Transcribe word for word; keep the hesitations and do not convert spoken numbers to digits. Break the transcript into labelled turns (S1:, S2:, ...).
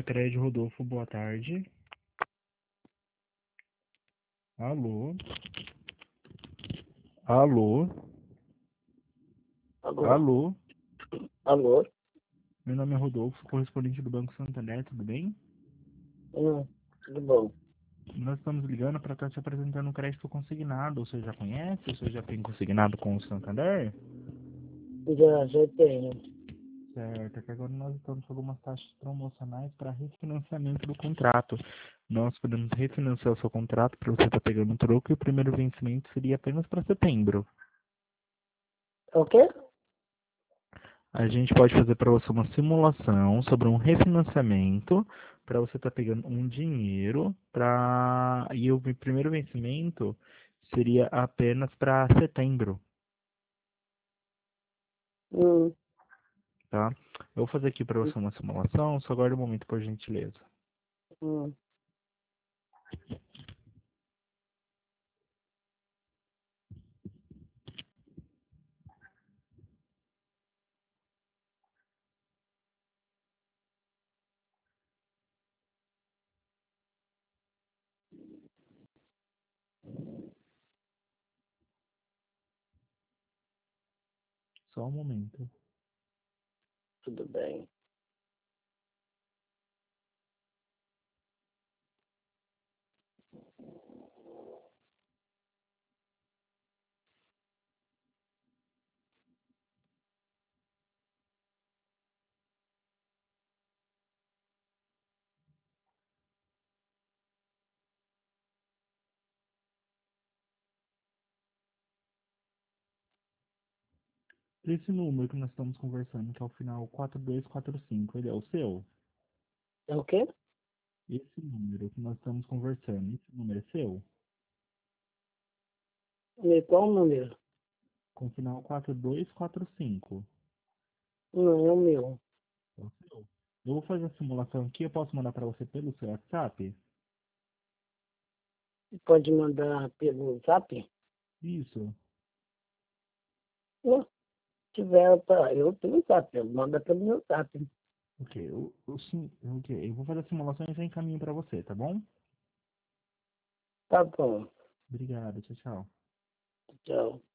S1: Sicredi Rodolfo, boa tarde. Alô? Alô?
S2: Alô?
S1: Alô?
S2: Alô?
S1: Meu nome é Rodolfo, correspondente do Banco Santander, tudo bem?
S2: Hum, tudo bom?
S1: Nós estamos ligando para estar te apresentando um crédito consignado. Você já conhece? Você já tem consignado com o Santander?
S2: Já, já tenho.
S1: Certo, é que agora nós estamos com algumas taxas promocionais para refinanciamento do contrato. Nós podemos refinanciar o seu contrato para você estar pegando um troco e o primeiro vencimento seria apenas para setembro.
S2: É o quê?
S1: A gente pode fazer para você uma simulação sobre um refinanciamento para você estar pegando um dinheiro para e o primeiro vencimento seria apenas para setembro,
S2: Hum,
S1: tá? Eu vou fazer aqui para você uma simulação, só aguarde um momento, por gentileza.
S2: hum,
S1: Só um momento.
S2: tudo bem.
S1: Esse número que nós estamos conversando, que é o final quatro dois quatro cinco, ele é o seu?
S2: É o quê?
S1: Esse número que nós estamos conversando, esse número é seu?
S2: E qual o número?
S1: Com final quatro dois quatro cinco.
S2: Não, é o meu.
S1: É o seu? Eu vou fazer a simulação aqui, eu posso mandar para você pelo seu WhatsApp?
S2: Pode mandar pelo zap?
S1: Isso.
S2: Se tiver, pra, eu tenho zap, eu mando pelo meu zap.
S1: Ok, eu, eu, sim, ok, eu vou fazer a simulação e já encaminho para você, tá bom?
S2: Tá bom.
S1: Obrigado, tchau, tchau.
S2: Tchau.